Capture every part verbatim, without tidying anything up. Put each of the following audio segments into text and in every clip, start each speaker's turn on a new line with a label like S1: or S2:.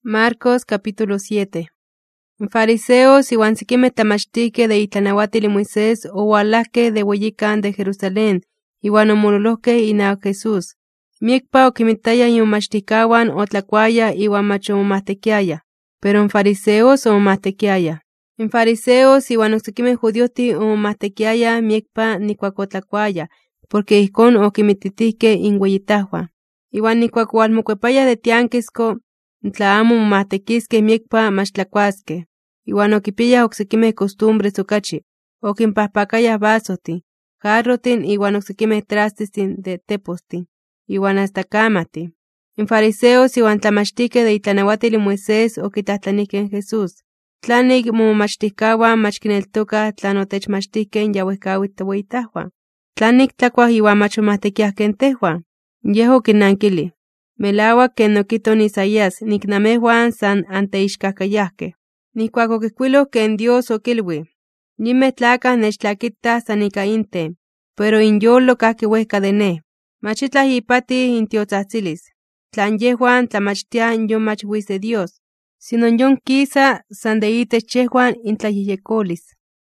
S1: Marcos capítulo siete. Fariseos iuan siquimeh tlamachtikeh de itlanauatil Moisés oualahkeh de ueyican de Jerusalén, iuan omololohkeh inawak Jesús. Miekpa okimitayah imomachtijkauan otlakuayah iuan mach omomahtekiayah, pero n fariseos omomahtekiayah. N fariseos iuan oksekimeh judiohtih omomahtekiayah miekpa nikuak otlakuayah, porque ijkon okimititihkeh inweyitahuan. Iuan nikuak oualmokuepayah de tianquisco, tla amo momahtekiskeh miekpa mach tlakuaskeh. Iuan okipiyah oksekimeh costumbres okachi, okinpahpakayah vasohtih, jarrotin iuan oksekimeh trastestin de tepostin, iuan hasta camahtih. N fariseos iuan tlamachtijkeh de itlanauatil Moisés okitlahtlanihkeh n Jesús: ¿Tlanik momomachtijkauan mach kineltokah tlan otechmachtihkeh ya wehkawitl toweyitahuan? ¿Tlanik tlakuah iuan mach momahtekiah ken tehwan? Yeh okinnankilih: Melauak ken okihton Isaías, nik namejuan san anteixkahkayahkeh. Nikuak okijkuiloh ken Dios okilui: Yinmeh tlakah nechtlakitah san ika inten, pero inyolo kahki wehka de neh. Mach itlah ipatih intiotzajtzilis, tlan yehuan tlamachtiah yon mach witz de Dios, sino yon kisa san de itech yehuan intlayehyekolis.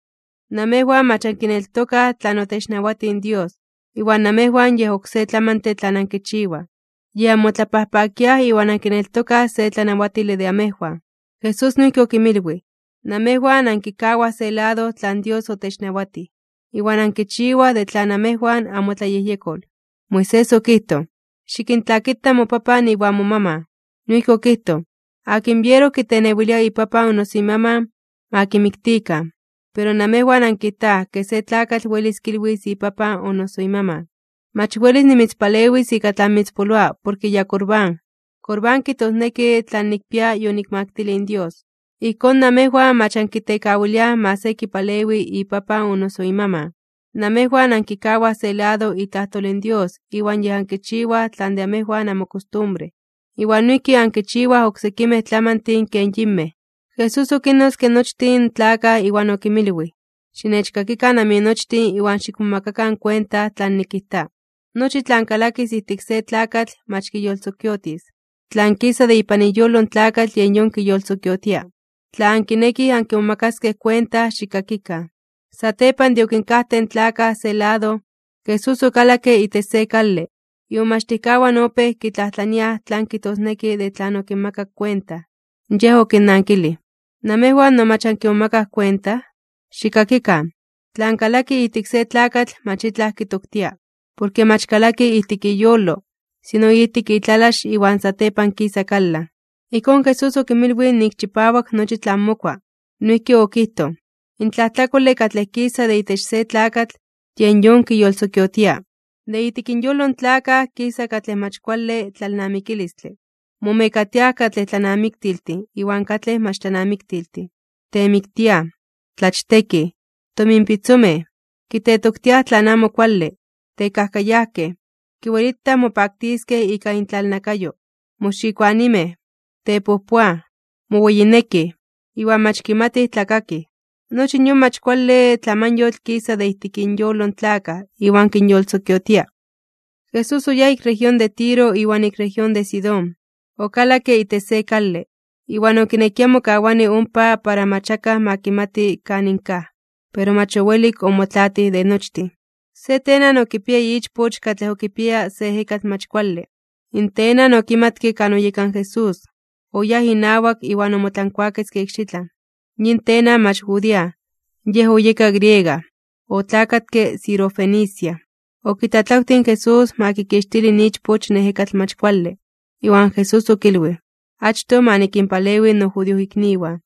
S1: Namejuan mach ankineltokah tlan otechnauati Dios, iuan namejuan yeh okse tlamantli tlan ankichiuah. Ye anmotlapahpakiah iuan ankineltokah se tlanauatili de amejuan. Jesús noihki okimilui: Namejuan ankikauah se lado tlan Dios otechnauatih, iuan ankichiuah de tlan amejuan amotlayehyekol. Moisés okihto: Xikintlakita mopapan iuan momama. Noihki okihto: Akin viero kiteneuilia ipapan noso imama, makimiktikan. Pero namejuan ankitah ke se tlakatl uelis kiluis ipapan o noso imama: Mach uelis nimitzpaleuis ika tlan mitzpoloa, porque ya corbán. Corbán kitosneki tlan nikpia yonikmaktili Dios. Ijkon namejuan mach ankitekauiliah mas se kipaleui ipapan o noso imama. Namejuan ankikauah se lado itlahtol Dios, iuan yeh ankichiuah tlan de amejuan amocostumbre. Iuan noihki ankichiuah oksekimeh tlamantin ken yinmeh. Jesús okinnotzke nochtin tlakah iuan okimilui: Xinechkakikan aminochtin iuan xikmomakakan cuenta tlan nikijta. Nochi tlan kalakis ijtik se tlakatl mach kiyolsokiotis. Tlan kisa de ipan iyolo n tlakatl yen yon kiyolsokiotia. Tla ankinekih ankimomakaskeh cuenta, xikakikan. Satepan de okinkahten n tlakah se lado, Jesús okalakke itech se kali. Iomachtijkauan opeh kitlahtlaniah tlan kitosneki de tlan okinmakak cuenta. Yeh okinnankilih: Namejuan no mach ankimomakah cuenta. Xikakikan, tlan kalaki ijtik se tlakatl mach itlah kitoktia, porque mach kalaki ijtik iyolo, sino ijtik itlalax iuan satepan kisa kala. Ijkon Jesús okimilui nik chipauak nochi tlan mokua. Noihki okihto: In tlahtlakoli katleh kisa de itech se tlakatl, yen yon kiyolsokiotia. De ijtik inyolo n tlakah kisa katleh mach kuali tlalnamikilistli. Momekatiah katleh tlanamiktiltin iuan katleh mach tlanamiktiltin. Temiktiah, tlachtekih, tominpitzomeh, kitetoktiah tlan amo kuali, tekahkayahkeh, kiuelitah mopaktiskeh ika intlalnakayo, moxikuanimeh, tepohpoah, moweyinekih, iuan mach kimatih tlakakih. Nochi yon mach kuali tlamanyotl kisa de ijtik inyolo n tlakah iuan kinyolsokiotia. Jesús oyah ik región de Tiro iuan ik región de Sidón. Okalakke itech se kali, iuan okinekia mokauani ompa para machakah makimati kanin kah, pero mach owelik omotlatih de nochtin. Se tenan okipia ichpoch katleh okipia se ejekatl mach kuali. In tenan okimatki kan oyekan Jesús. Oyah inawak iuan omotlankuaketzki ikxitlan. Yin tenan mach judía, yeh oyeka griega, otlakatke Sirofenicia. Okitlatlautin Jesús makikixtili n ichpoch n ejekatl mach kuali. Iuan Jesús okilui: Achto manikinpaleui nojudío ikniuan.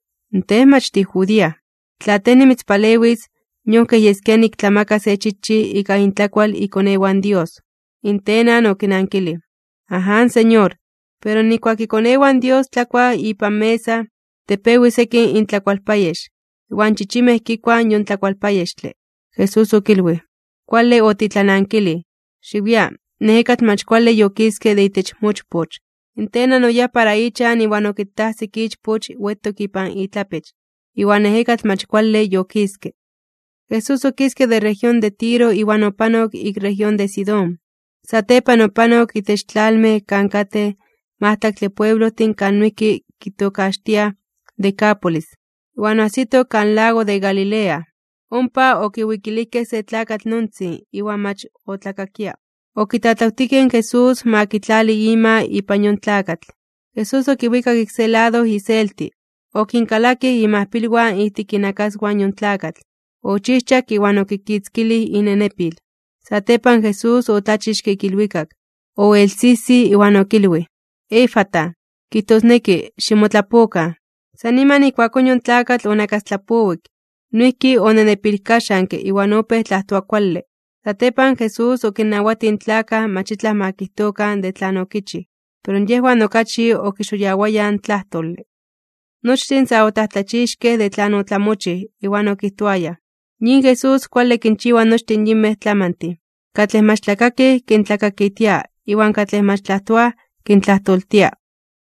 S1: Teh mach tijudía. Tla teh nimitzpaleuis, yonke yeskia niktlamaka se chichi ika intlakual ikoneuan Dios. In tenan okinankilih: Aján, Señor, pero nikuak ikoneuan Dios tlakuah ipan mesa, tepeui seki intlakualpayex, iuan chichimeh kikuah yon tlakualpayextli. Jesús okilui: Kuali otitlanankilih. Xiuia, n ejekatl mach kuali yokiske de itech mochpoch. In tenan oyah para ichan iuan okitahsik ichpoch uetok ipan itlapech, iuan ejekatl mach kuali yokiske. Jesús okiske de región de Tiro iuan opanok ik región de Sidón. Satepan opanok itech tlalmeh kan kateh mahtlaktle pueblohtin kan noihki kitokashtia Decápolis. Iwan asito kan lago de Galilea. Ompa okiwikilike se tlakatl nuntzi iwan mach otlakakia. Okitatlautiken Jesús ma kitlali ima ipan yon tlakatl. Jesús okiwikak ik se lado iselti. Okinkalaki imahpilwan ihtik inakaswan yon tlakatl. Ochichak iwan okikitzkili inenepil. Satepan Jesús otlachixki kilwikak. Oelsisi iwan okilwi. Éfata, kitosneki, ximotlapoka. Saniman ikuakon yon tlakatl onakastlapowik. Nuiki onenepilkashanke iwan opeh tlahtoakuali. Satepan Jesús okinnawati in tlaka machitlah makihtokan de tlan okichi. Pero yehuan okachi okixoyawayan tlahtoli. Nochtin sa otlahtlachixkeh de tlan otlamochi, iwan okihtoaya. Yin Jesús kuali kinchiua nochtin yinmeh tlamanti. Katleh mach tlakakih kintlakakitia, iwan katleh mach tlahtoah kintlahtoltia.